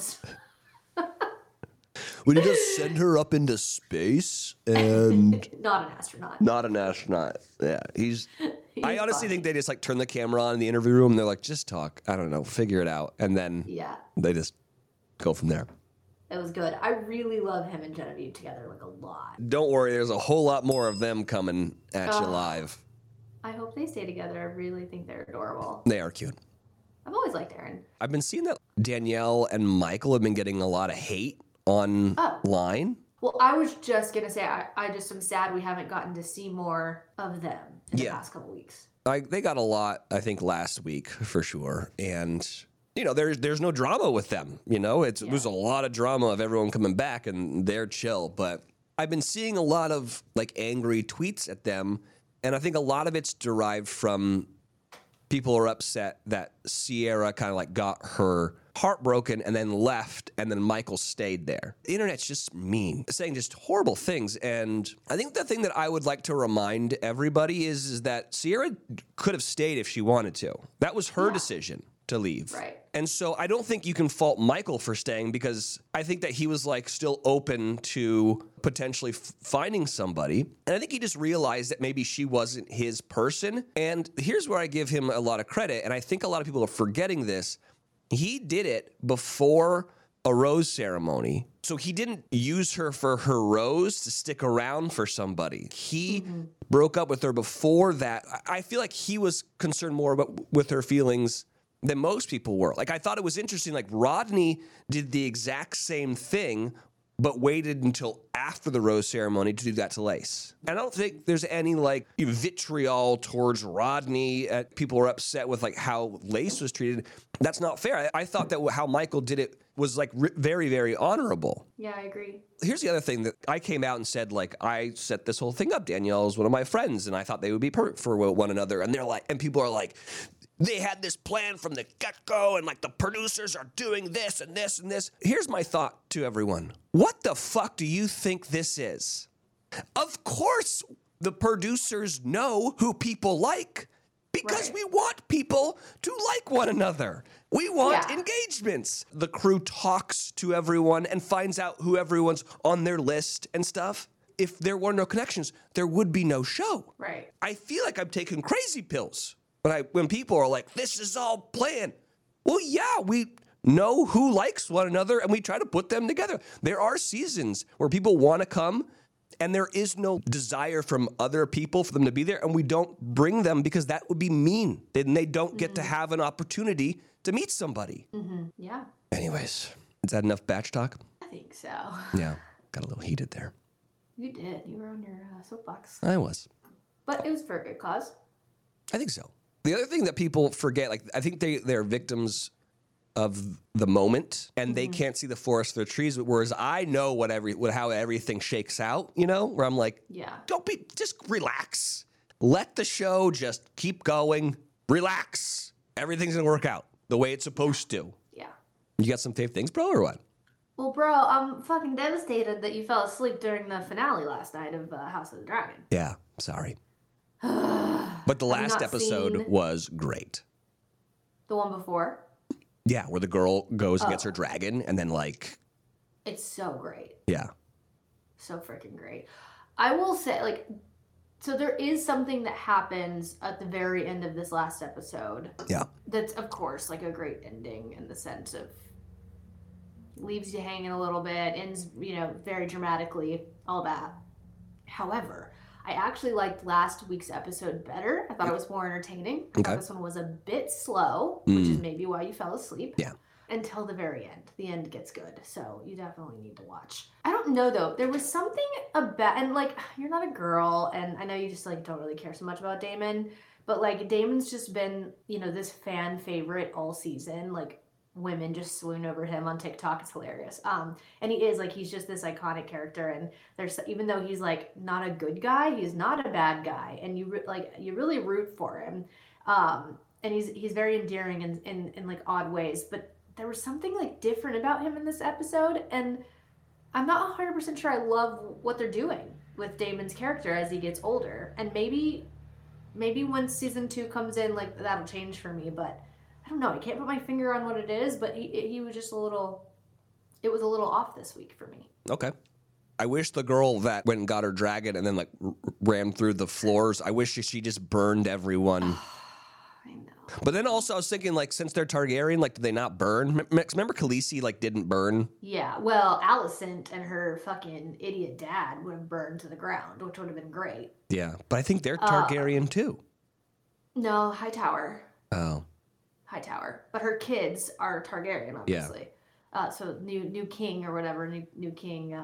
We need to send her up into space and not an astronaut. Not an astronaut. Yeah, he's I honestly think they just like turn the camera on in the interview room and they're like, just talk. I don't know, figure it out. And then they just go from there. It was good. I really love him and Genevieve together like a lot. Don't worry, there's a whole lot more of them coming at you live. I hope they stay together. I really think they're adorable. They are cute. I've always liked Aaron. I've been seeing that Danielle and Michael have been getting a lot of hate online. Well, I was just going to say, I just am sad we haven't gotten to see more of them in the past couple weeks. They got a lot, I think, last week for sure. And, you know, there's no drama with them. You know, there's a lot of drama of everyone coming back and they're chill. But I've been seeing a lot of like angry tweets at them. And I think a lot of it's derived from people are upset that Sierra kind of like got her heartbroken and then left, and then Michael stayed there. The internet's just mean, saying just horrible things. And I think the thing that I would like to remind everybody is that Sierra could have stayed if she wanted to. That was her decision to leave. Right. And so I don't think you can fault Michael for staying, because I think that he was like still open to potentially finding somebody. And I think he just realized that maybe she wasn't his person. And here's where I give him a lot of credit. And I think a lot of people are forgetting this. He did it before a rose ceremony. So he didn't use her for her rose to stick around for somebody. He broke up with her before that. I feel like he was concerned more with her feelings than most people were. Like, I thought it was interesting. Like, Rodney did the exact same thing but waited until after the rose ceremony to do that to Lace. I don't think there's any like vitriol towards Rodney. People are upset with like how Lace was treated. That's not fair. I thought that how Michael did it was like very, very honorable. Yeah, I agree. Here's the other thing that I came out and said, like, I set this whole thing up. Danielle is one of my friends, and I thought they would be perfect for one another. And they're like, and people are like, they had this plan from the get-go, and like the producers are doing this and this and this. Here's my thought to everyone. What the fuck do you think this is? Of course, the producers know who people like because we want people to like one another. We want engagements. The crew talks to everyone and finds out who everyone's on their list and stuff. If there were no connections, there would be no show. Right. I feel like I'm taking crazy pills when people are like, this is all planned. Well, yeah, we know who likes one another and we try to put them together. There are seasons where people want to come and there is no desire from other people for them to be there, and we don't bring them because that would be mean. Then they don't get to have an opportunity to meet somebody. Yeah. Anyways, is that enough batch talk? I think so. Yeah, got a little heated there. You did. You were on your soapbox. I was. But it was for a good cause. I think so. The other thing that people forget, like I think they're victims of the moment and they can't see the forest for the trees, whereas I know how everything shakes out, you know, where I'm like, just relax. Let the show just keep going. Relax. Everything's gonna work out the way it's supposed to. Yeah. You got some favorite things, bro, or what? Well, bro, I'm fucking devastated that you fell asleep during the finale last night of House of the Dragon. Yeah, sorry. But the last episode was great. The one before? Yeah, where the girl goes and gets her dragon and then like... It's so great. Yeah. So freaking great. I will say, like, so there is something that happens at the very end of this last episode. Yeah. That's, of course, like a great ending in the sense of leaves you hanging a little bit, ends, you know, very dramatically, all that. However, I actually liked last week's episode better. I thought it was more entertaining. I thought this one was a bit slow, which is maybe why you fell asleep. Yeah. Until the very end. The end gets good. So you definitely need to watch. I don't know though. There was something about, and like, you're not a girl, and I know you just like don't really care so much about Damon, but like Damon's just been, you know, this fan favorite all season. Like, women just swoon over him on TikTok. It's hilarious. And he is like, he's just this iconic character, and there's, even though he's like not a good guy, he's not a bad guy, and you really root for him. And he's very endearing in like odd ways, but there was something like different about him in this episode, and I'm not 100% sure I love what they're doing with Damon's character as he gets older. And maybe when season 2 comes in, like that'll change for me, but I don't know. I can't put my finger on what it is, but he was just it was a little off this week for me. Okay. I wish the girl that went and got her dragon and then like ran through the floors, I wish she just burned everyone. I know. But then also I was thinking, like, since they're Targaryen, like, do they not burn? Remember Khaleesi, like, didn't burn? Yeah, well, Alicent and her fucking idiot dad would have burned to the ground, which would have been great. Yeah, but I think they're Targaryen too. No, Hightower. Oh. Hightower. But her kids are Targaryen, obviously. Yeah. So new king or whatever, new king,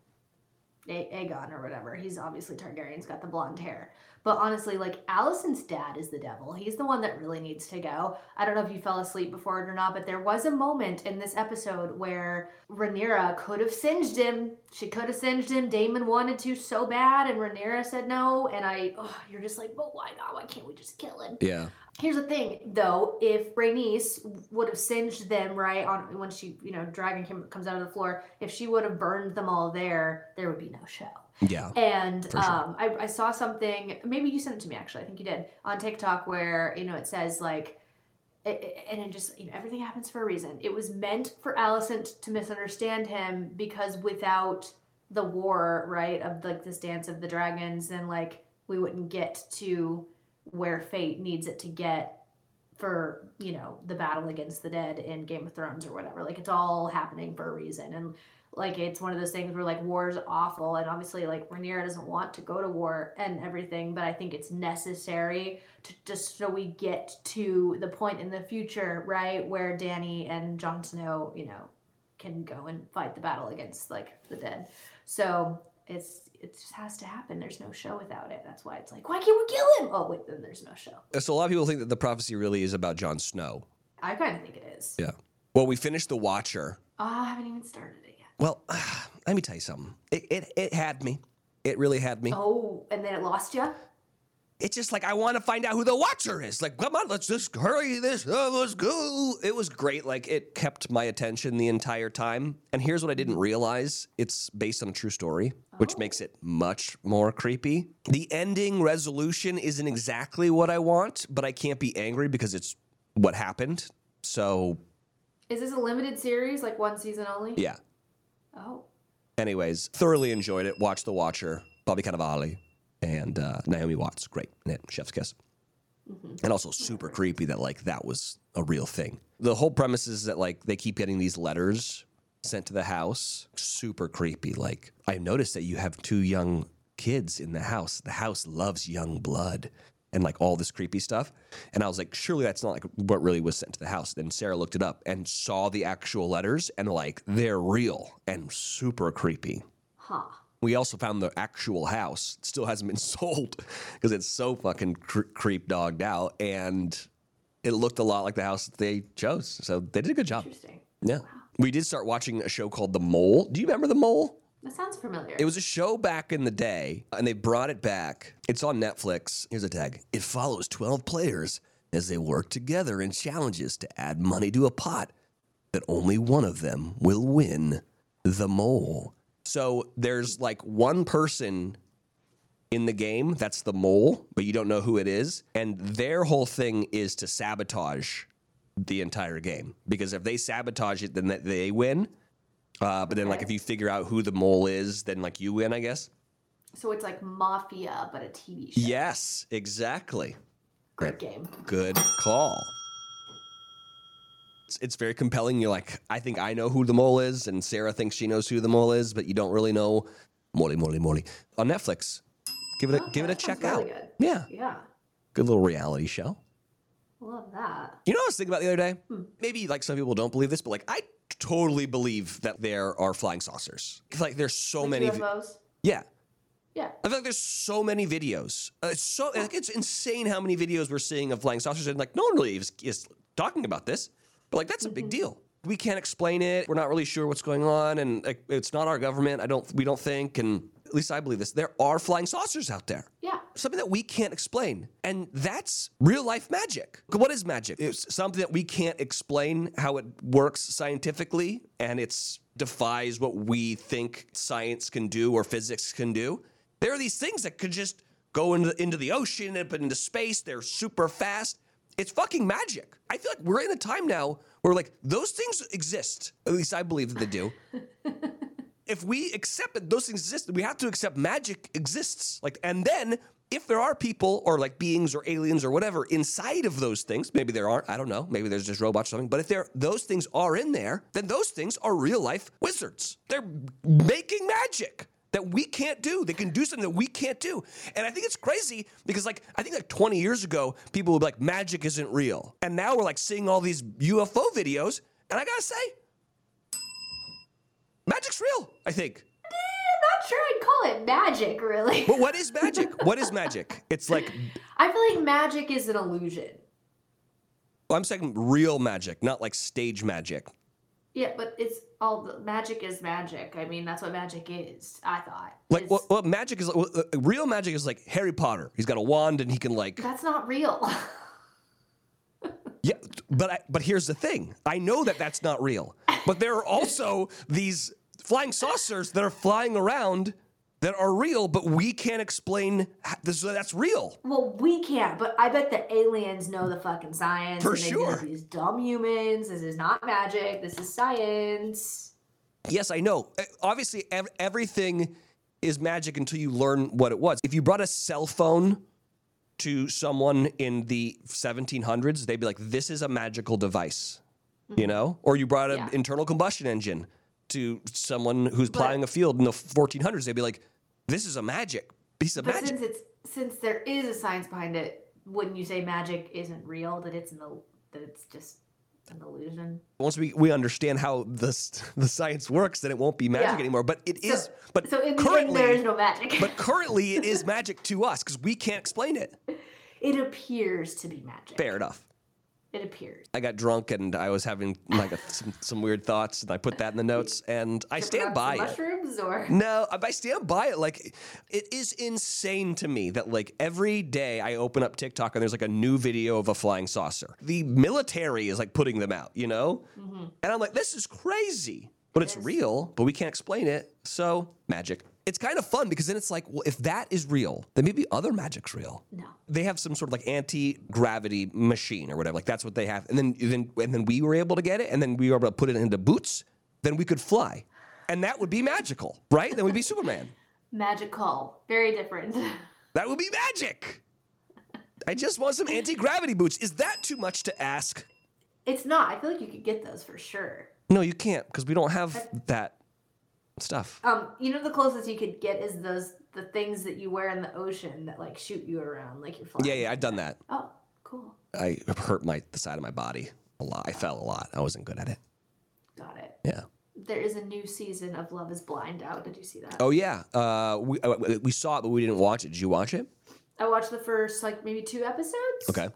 Aegon or whatever. He's obviously Targaryen. He's got the blonde hair. But honestly, like, Alicent's dad is the devil. He's the one that really needs to go. I don't know if you fell asleep before it or not, but there was a moment in this episode where Rhaenyra could have singed him. She could have singed him. Daemon wanted to so bad, and Rhaenyra said no. And you're just like, but why not? Why can't we just kill him? Yeah. Here's the thing, though. If Rhaenys would have singed them, right, on when she, dragon comes out of the floor, if she would have burned them all there would be no show. Yeah. And sure. I saw something, maybe you sent it to me actually, I think you did, on TikTok where, it says like, and it just, everything happens for a reason. It was meant for Alicent to misunderstand him because without the war, right, of like this dance of the dragons, then like we wouldn't get to where fate needs it to get for, the battle against the dead in Game of Thrones or whatever. Like, it's all happening for a reason. And like, it's one of those things where like war is awful, and obviously like Rhaenyra doesn't want to go to war and everything, but I think it's necessary to just so we get to the point in the future, right, where Dany and Jon Snow, can go and fight the battle against like the dead. So it just has to happen. There's no show without it. That's why it's like, why can't we kill him? Oh wait, then there's no show. So a lot of people think that the prophecy really is about Jon Snow. I kind of think it is. Yeah. Well, we finished The Watcher. I haven't even started it yet. Well, let me tell you something. It had me. It really had me. Oh, and then it lost you? It's just like, I want to find out who the Watcher is. Like, come on, let's just hurry this. Let's go. It was great. Like, it kept my attention the entire time. And here's what I didn't realize. It's based on a true story, which makes it much more creepy. The ending resolution isn't exactly what I want, but I can't be angry because it's what happened. So, Is this a limited series, like one season only? yeah. Oh. Anyways, thoroughly enjoyed it. Watched The Watcher. Bobby Cannavale. And Naomi Watts, great in it, chef's kiss. And also super creepy that, like, that was a real thing. The whole premise is that, like, they keep getting these letters sent to the house. Super creepy. Like, I noticed that you have 2 young kids in the house. The house loves young blood and, like, all this creepy stuff. And I was like, surely that's not, like, what really was sent to the house. Then Sarah looked it up and saw the actual letters, and, like, they're real and super creepy. Huh. We also found the actual house. It still hasn't been sold because it's so fucking creep dogged out. And it looked a lot like the house that they chose. So they did a good job. Interesting. Yeah. We did start watching a show called The Mole. Do you remember The Mole? That sounds familiar. It was a show back in the day, and they brought it back. It's on Netflix. Here's a tag. It follows 12 players as they work together in challenges to add money to a pot that only one of them will win. The Mole. So there's like one person in the game that's the mole, but you don't know who it is. And their whole thing is to sabotage the entire game. Because if they sabotage it, then they win. But then, like, if you figure out who the mole is, then, like, you win, I guess. So it's like Mafia, but a TV show. Yes, exactly. Great game. Good call. It's very compelling. You're like, I think I know who the mole is, and Sarah thinks she knows who the mole is, but you don't really know. Molly. On Netflix. Give it a check really out. good. Yeah. Yeah. Good little reality show. Love that. You know what I was thinking about the other day? Maybe, like, some people don't believe this, but, like, I totally believe that there are flying saucers. Like, there's so Like many. UFOs? Yeah. Yeah. I feel like there's so many videos. It's insane how many videos we're seeing of flying saucers, and, like, no one really is talking about this. But, like, that's a big deal. We can't explain it. We're not really sure what's going on, and, like, it's not our government. We don't think, and at least I believe this. There are flying saucers out there. Yeah. Something that we can't explain, and that's real life magic. What is magic? It's something that we can't explain how it works scientifically, and it defies what we think science can do or physics can do. There are these things that could just go into the ocean, up into space. They're super fast. It's fucking magic. I feel like we're in a time now where, like, those things exist. At least I believe that they do. If we accept that those things exist, we have to accept magic exists. Like, and then if there are people or, like, beings or aliens or whatever inside of those things, maybe there aren't, I don't know, maybe there's just robots or something, but if those things are in there, then those things are real life wizards. They're making magic that we can't do. They can do something that we can't do. And I think it's crazy because, like, I think like 20 years ago, people would be like, magic isn't real. And now we're, like, seeing all these UFO videos, and I gotta say, magic's real, I think. I'm not sure I'd call it magic, really. But what is magic? What is magic? It's like, I feel like magic is an illusion. I'm saying real magic, not like stage magic. Yeah, but it's all the magic is magic. I mean, that's what magic is, I thought. Like, what magic is, real magic is like Harry Potter. He's got a wand and he can, like. That's not real. Yeah, but here's the thing. I know that that's not real. But there are also these flying saucers that are flying around that are real, but we can't explain that's real. Well, we can't, but I bet the aliens know the fucking science. For and they sure. know these dumb humans. This is not magic. This is science. Yes, I know. Obviously, everything is magic until you learn what it was. If you brought a cell phone to someone in the 1700s, they'd be like, this is a magical device, you know? Or you brought an internal combustion engine to someone who's plowing a field in the 1400s, they'd be like, this is a piece of magic. But since there is a science behind it, wouldn't you say magic isn't real? That it's just an illusion. Once we understand how the science works, then it won't be magic anymore. But it is. But So in the currently, end, there is no magic. but currently, it is magic to us because we can't explain it. It appears to be magic. Fair enough. It appears. I got drunk and I was having like some weird thoughts, and I put that in the notes, and I stand by it. Mushrooms or No, I stand by it. Like, it is insane to me that like every day I open up TikTok and there's like a new video of a flying saucer. The military is like putting them out, you know? Mm-hmm. And I'm like, this is crazy. But it's real, but we can't explain it. So, magic. It's kind of fun because then it's like, well, if that is real, then maybe other magic's real. no. They have some sort of like anti-gravity machine or whatever. Like that's what they have. And then we were able to get it, and then we were able to put it into boots. Then we could fly, and that would be magical, right? Then we'd be Superman. Magical. Very different. That would be magic. I just want some anti-gravity boots. Is that too much to ask? It's not. I feel like you could get those for sure. No, you can't because we don't have that stuff. You know, the closest you could get is the things that you wear in the ocean that like shoot you around like you're flying. Yeah, I've done that. Oh, cool. I hurt the side of my body a lot. I fell a lot. I wasn't good at it. Got it. Yeah. There is a new season of Love is Blind out. Did you see that? Oh yeah. We saw it, but we didn't watch it. Did you watch it? I watched the first like maybe 2 episodes. Okay.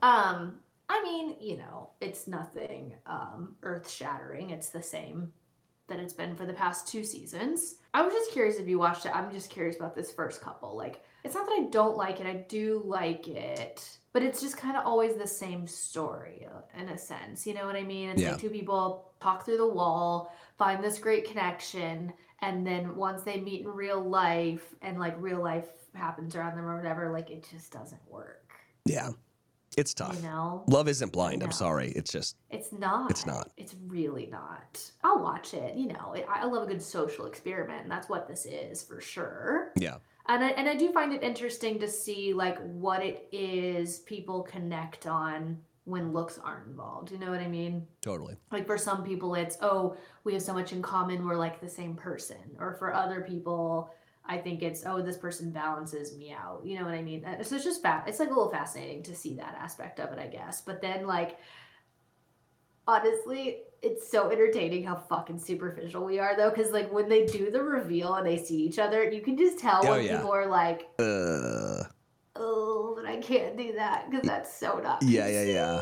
I mean, you know, it's nothing earth-shattering. It's the same that it's been for the past 2 seasons. I was just curious if you watched it. I'm just curious about this first couple. Like, it's not that I don't like it. I do like it. But it's just kind of always the same story in a sense. You know what I mean? It's like 2 people talk through the wall, find this great connection, and then once they meet in real life and like real life happens around them or whatever, like it just doesn't work. Yeah. It's tough. You know? Love isn't blind. I'm sorry. It's just. It's not. It's not. It's really not. I'll watch it. You know, I love a good social experiment, and that's what this is for sure. Yeah. And I do find it interesting to see like what it is people connect on when looks aren't involved. You know what I mean? Totally. Like for some people, it's, oh, we have so much in common. We're like the same person. Or for other people, I think it's, oh, this person balances me out. You know what I mean? So it's just it's like a little fascinating to see that aspect of it, I guess. But then like, honestly, it's so entertaining how fucking superficial we are though. Cause like when they do the reveal and they see each other, you can just tell when people are like, oh, but I can't do that because that's so not Yeah.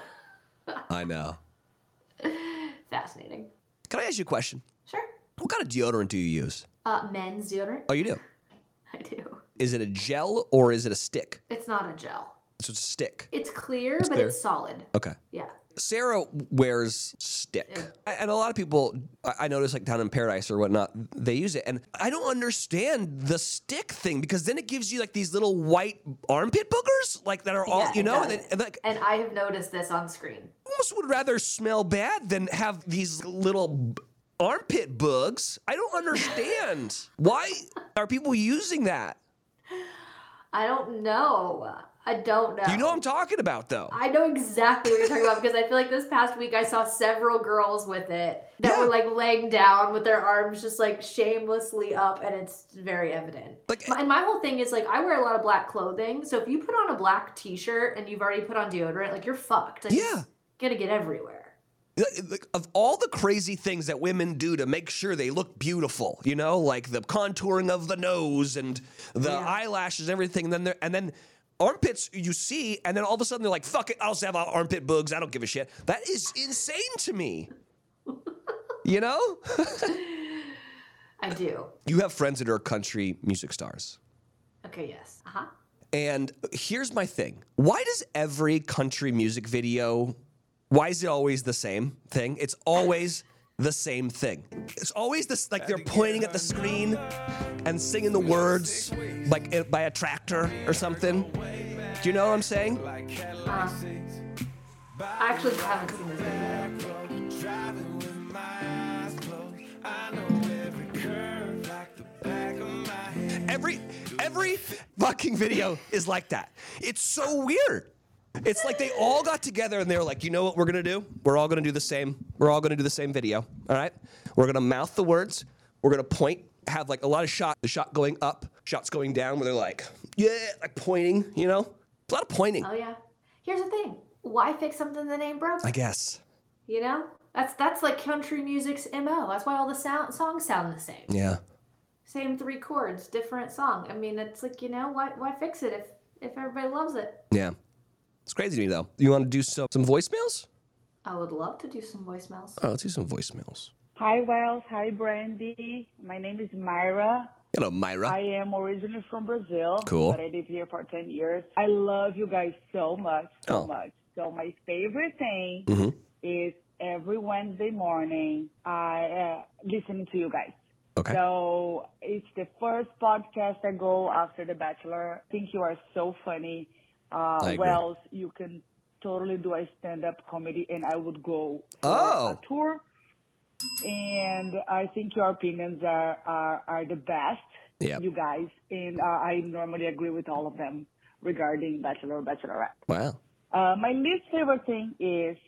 I know. Fascinating. Can I ask you a question? Sure. What kind of deodorant do you use? Men's deodorant. Oh, you do? I do. Is it a gel or is it a stick? It's not a gel. So it's a stick. It's clear, but clear? it's solid. Okay. Yeah. Sarah wears stick. Yeah. And a lot of people, I notice like down in Paradise or whatnot, they use it. And I don't understand the stick thing because then it gives you like these little white armpit boogers like that are all, you know? And I have noticed this on screen. Almost would rather smell bad than have these little armpit bugs. I don't understand. Why are people using that? I don't know. I don't know. You know what I'm talking about, though. I know exactly what you're talking about because I feel like this past week I saw several girls with it that were like laying down with their arms just like shamelessly up, and it's very evident. Like, and my whole thing is like I wear a lot of black clothing, so if you put on a black t-shirt and you've already put on deodorant, like you're fucked. Like, it's gonna get everywhere. Of all the crazy things that women do to make sure they look beautiful, you know, like the contouring of the nose and the eyelashes, everything, and then armpits you see, and then all of a sudden they're like, fuck it, I'll just have armpit bugs. I don't give a shit. That is insane to me. You know? I do. You have friends that are country music stars. Okay, yes. Uh-huh. And here's my thing. Why does every country music video, why is it always the same thing? It's always the same thing. It's always this, like they're pointing at the screen and singing the words like by a tractor or something. Do you know what I'm saying? I actually haven't seen this video. Every fucking video is like that. It's so weird. It's like they all got together and they were like, you know what we're gonna do? We're all gonna do the same. We're all gonna do the same video. All right? We're gonna mouth the words. We're gonna point. Have like a lot of shots. The shot going up, shots going down. Where they're like, like pointing. You know, a lot of pointing. Oh yeah. Here's the thing. Why fix something that ain't broken? I guess. You know, that's like country music's MO. That's why all the songs sound the same. Yeah. Same 3 chords, different song. I mean, it's like, you know, why fix it if everybody loves it? Yeah. It's crazy to me, though. You want to do some voicemails? I would love to do some voicemails. Oh, let's do some voicemails. Hi, Wells. Hi, Brandy. My name is Myra. Hello, Myra. I am originally from Brazil. Cool. But I lived here for 10 years. I love you guys so much, so Oh. much. So my favorite thing Mm-hmm. is every Wednesday morning, I listen to you guys. Okay. So it's the first podcast I go after The Bachelor. I think you are so funny. I agree. Wells, you can totally do a stand-up comedy, and I would go for Oh. a tour. And I think your opinions are the best, Yep. you guys. And I normally agree with all of them regarding Bachelor or Bachelorette. Wow. My least favorite thing is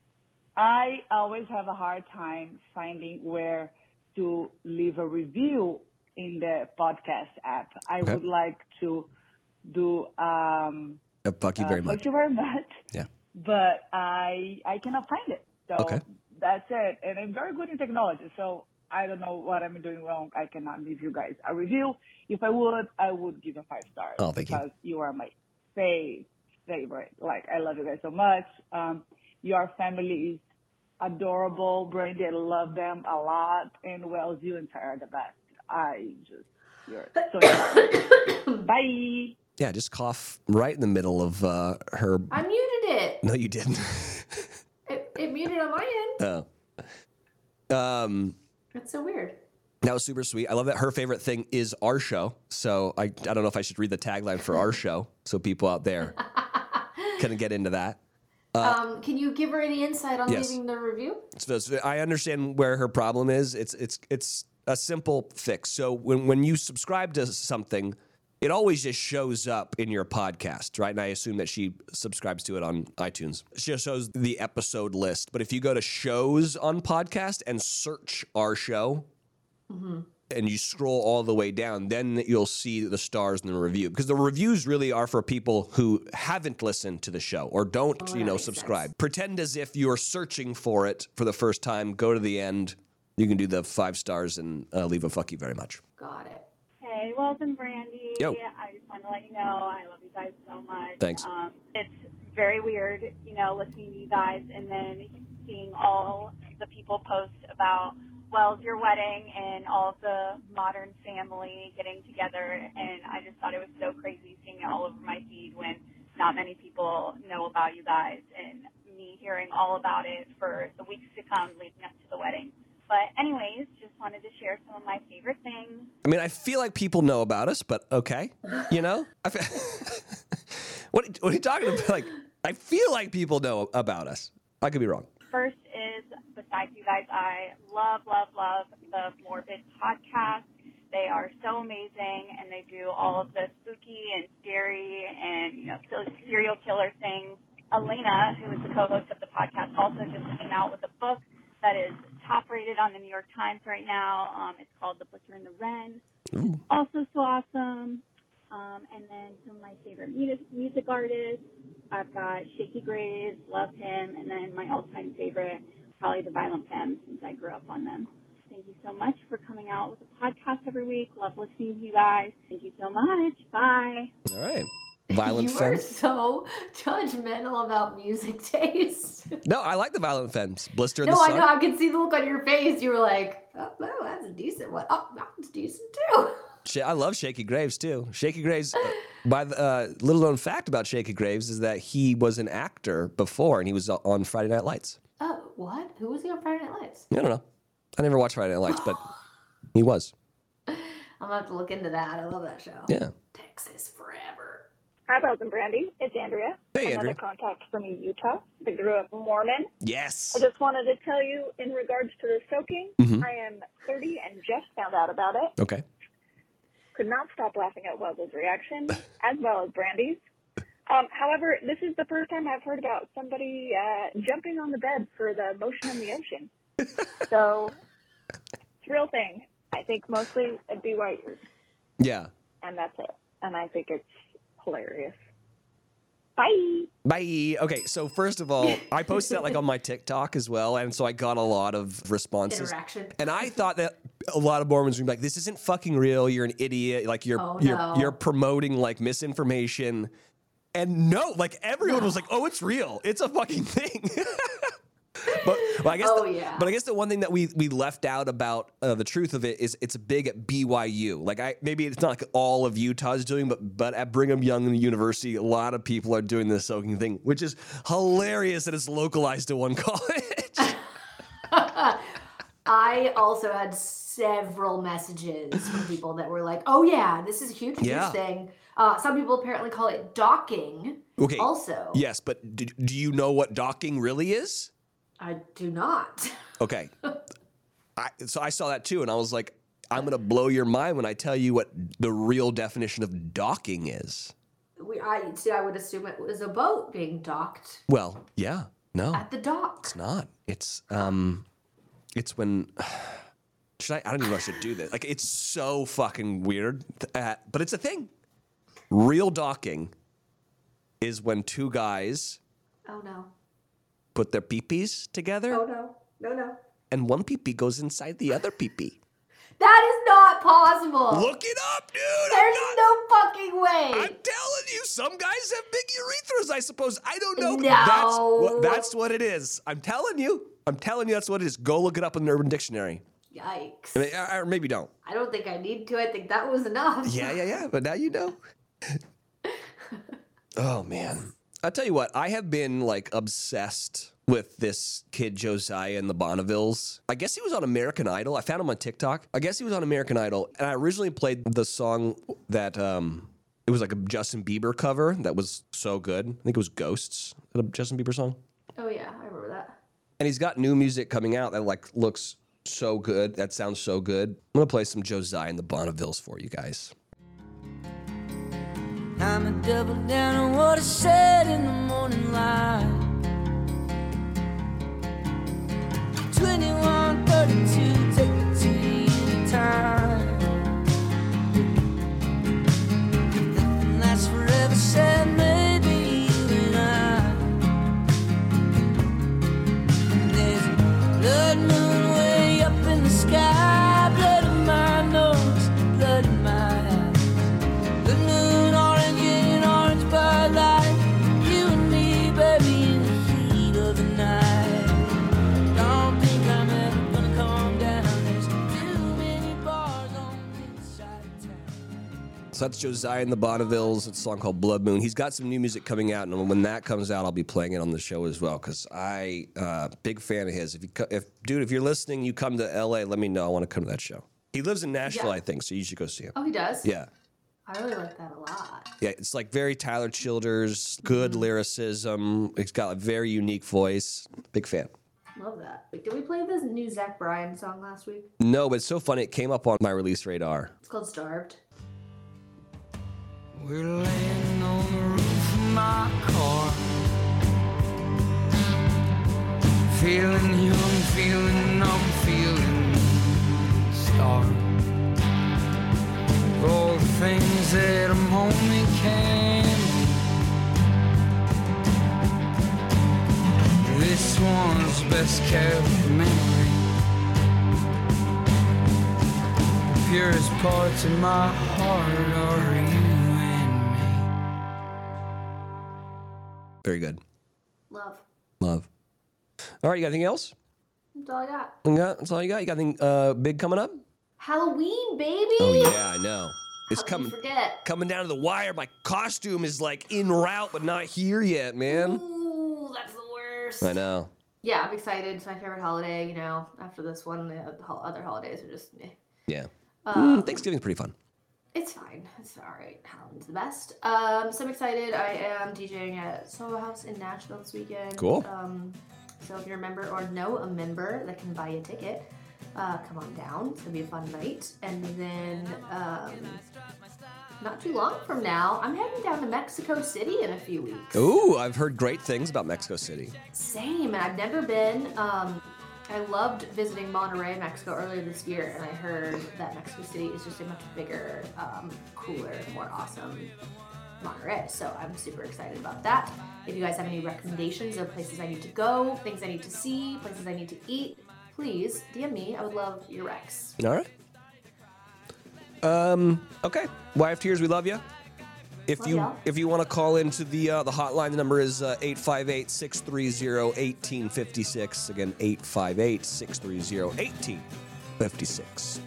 I always have a hard time finding where to leave a review in the podcast app. I Okay. would like to do Fuck you very much. thank you very much. Yeah. But I cannot find it. So Okay. that's it. And I'm very good in technology. So I don't know what I'm doing wrong. I cannot leave you guys a review. If I would give a 5 stars. Oh, thank you. Because you are my favorite. Like, I love you guys so much. Your family is adorable. Brandy, I love them a lot. And Wells, you and Tara are the best. You're so nice. Bye. Yeah, just cough right in the middle of her. I muted it. No, you didn't. It muted on my end. Oh. That's so weird. That was super sweet. I love that her favorite thing is our show. So I don't know if I should read the tagline for our show so people out there can get into that. Can you give her any insight on Yes. leaving the review? So I understand where her problem is. It's a simple fix. So when you subscribe to something, it always just shows up in your podcast, right? And I assume that she subscribes to it on iTunes. She just shows the episode list. But if you go to shows on podcast and search our show, and you scroll all the way down, then you'll see the stars in the review. Because the reviews really are for people who haven't listened to the show or don't, that makes subscribe. sense. Pretend as if you're searching for it for the first time. Go to the end. You can do the 5 stars and leave a fuck you very much. Got it. Hey, Wells and Brandy. Yo. I just want to let you know I love you guys so much. Thanks. It's very weird, listening to you guys and then seeing all the people post about Wells, your wedding, and all the Modern family getting together. And I just thought it was so crazy seeing it all over my feed when not many people know about you guys, and me hearing all about it for the weeks to come leading up to the wedding. But anyways, just wanted to share some of my favorite things. I mean, I feel like people know about us, but okay. What are you talking about? Like, I feel like people know about us. I could be wrong. First is, besides you guys, I love the Morbid podcast. They are so amazing, and they do all of the spooky and scary and, serial killer things. Elena, who is the co-host of the podcast, also just came out with a book that is top rated on the New York Times right now. It's called The Butcher and the Wren. Ooh. Also so awesome. And then some of my favorite music artists. I've got Shaky Graves, love him, and then my all-time favorite, probably the Violent Femmes, since I grew up on them. Thank you so much for coming out with a podcast every week. Love listening to you guys. Thank you so much. Bye. All right. Violent You are Femmes. so judgmental about music taste. No, I like the Violent Femmes. Blister in the No, I Sun. know. I could see the look on your face. You were like, oh, no, that's a decent one. Oh, that's decent too. I love Shaky Graves, too. Shaky Graves, by the little known fact about Shaky Graves is that he was an actor before, and he was on Friday Night Lights. Oh, what? Who was he on Friday Night Lights? I don't know. I never watched Friday Night Lights, but he was. I'm going to have to look into that. I love that show. Yeah. Texas Forever. Hi, Wells and Brandy. It's Andrea. Hey, Another Andrea. contact from Utah. I grew up Mormon. Yes. I just wanted to tell you in regards to the soaking, Mhm. I am 30 and just found out about it. Okay. Could not stop laughing at Wells' reaction, as well as Brandy's. However, this is the first time I've heard about somebody jumping on the bed for the motion in the ocean. So, it's a real thing. I think mostly at BYU, Yeah. and that's it. And I think it's hilarious. Bye. Bye. Okay, so first of all, I posted that like on my TikTok as well, and so I got a lot of responses. Interaction. And I thought that a lot of Mormons would be like, "This isn't fucking real. You're an idiot. Like you're promoting like misinformation." And no, like everyone was like, "Oh, it's real. It's a fucking thing." But I guess the one thing that we left out about the truth of it is it's big at BYU. Like maybe it's not like all of Utah's doing, but at Brigham Young University, a lot of people are doing this soaking thing, which is hilarious that it's localized to one college. I also had several messages from people that were like, "Oh yeah, this is a huge thing." Some people apparently call it docking. Okay. Also. Yes, but do you know what docking really is? I do not. Okay. So I saw that too, and I was like, I'm going to blow your mind when I tell you what the real definition of docking is. I would assume it was a boat being docked. Well, yeah. No. At the dock. It's not. It's when... I don't even know if I should do this. Like, it's so fucking weird, but it's a thing. Real docking is when two guys... Oh, no. Put their peepees together. Oh, no. No. And one peepee goes inside the other peepee. That is not possible. Look it up, dude. There's no fucking way. I'm telling you, some guys have big urethras, I suppose. I don't know. No. That's what it is. I'm telling you that's what it is. Go look it up in the Urban Dictionary. Yikes. Or maybe don't. I don't think I need to. I think that was enough. Yeah. But now you know. Oh, man. I'll tell you what, I have been like obsessed with this kid Josiah and the Bonnevilles. I guess he was on American Idol. I found him on TikTok. I guess he was on American Idol. And I originally played the song that it was like a Justin Bieber cover that was so good. I think it was Ghosts, a Justin Bieber song. Oh yeah, I remember that. And he's got new music coming out that like looks so good. That sounds so good. I'm going to play some Josiah and the Bonnevilles for you guys. I'm a double down on what I said in the morning light. 21:32, take it to you time. Nothing lasts forever, said maybe you and I. And there's a blood moon way up in the sky, blood in my nose, blood in my eyes. The moon orange in orange Bud Light, you and me, baby, in the heat of the night. Don't think I'm ever gonna calm down. There's too many bars on the inside of town. So that's Josiah and the Bonnevilles. It's a song called Blood Moon. He's got some new music coming out, and when that comes out, I'll be playing it on the show as well, because big fan of his. If you're listening, you come to LA, let me know. I want to come to that show. He lives in Nashville, I think, so you should go see him. Oh, he does? Yeah. I really like that a lot. Yeah, it's like very Tyler Childers, good lyricism. He's got a very unique voice. Big fan. Love that. Wait, did we play this new Zach Bryan song last week? No, but it's so funny. It came up on my release radar. It's called Starved. We're laying on the roof of my car, feeling young, feeling numb, feeling starved. All the things that a moment can be. This one's best kept memory. The purest parts of my heart are you and me. Very good. Love. All right, you got anything else? That's all I got. That's all you got? You got anything big coming up? Halloween, baby! Oh, yeah, I know. It's How could you forget? coming down to the wire. My costume is like en route, but not here yet, man. Ooh, that's the worst. I know. Yeah, I'm excited. It's my favorite holiday, after this one. The other holidays are just meh. Yeah. Thanksgiving's pretty fun. It's fine. It's all right. Halloween's the best. So I'm excited. I am DJing at Soho House in Nashville this weekend. Cool. So if you're a member or know a member that can buy a ticket, come on down. It's going to be a fun night. And then not too long from now, I'm heading down to Mexico City in a few weeks. Ooh, I've heard great things about Mexico City. Same. And I've never been. I loved visiting Monterrey, Mexico earlier this year, and I heard that Mexico City is just a much bigger, cooler, more awesome Monterey. So I'm super excited about that. If you guys have any recommendations of places I need to go, things I need to see, places I need to eat, please DM me. I would love your recs. All right. Okay. YF Tears, we love you. If you want to call into the hotline, the number is 858-630-1856. Again, 858-630-1856.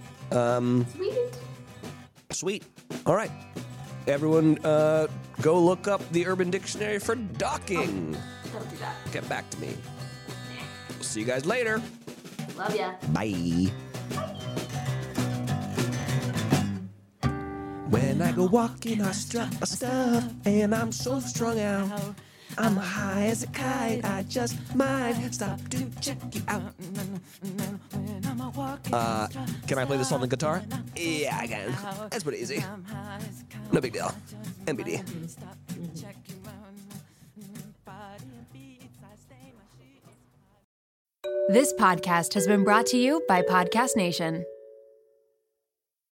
Sweet. All right. Everyone, go look up the Urban Dictionary for docking. Don't do that. Get back to me. We'll see you guys later. Love ya. Bye. When I go walking, I strut my stuff, and I'm so strung out. I'm high as a kite, I just might stop to check you out. Can I play this on the guitar? Yeah, I can. That's pretty easy. No big deal. MBD. This podcast has been brought to you by Podcast Nation.